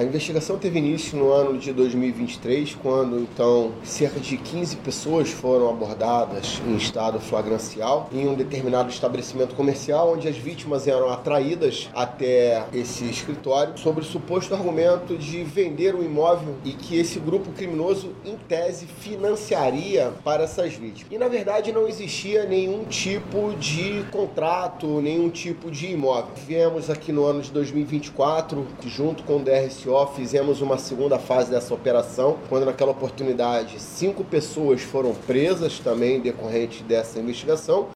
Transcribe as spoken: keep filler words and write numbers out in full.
A investigação teve início no ano de dois mil e vinte e três, quando então cerca de quinze pessoas foram abordadas em estado flagrancial em um determinado estabelecimento comercial, onde as vítimas eram atraídas até esse escritório sob o suposto argumento de vender o imóvel e que esse grupo criminoso, em tese, financiaria para essas vítimas. E na verdade não existia nenhum tipo de contrato, nenhum tipo de imóvel. Viemos aqui no ano de dois mil e vinte e quatro, junto com o D R S O, fizemos uma segunda fase dessa operação, quando naquela oportunidade cinco pessoas foram presas também decorrente dessa investigação,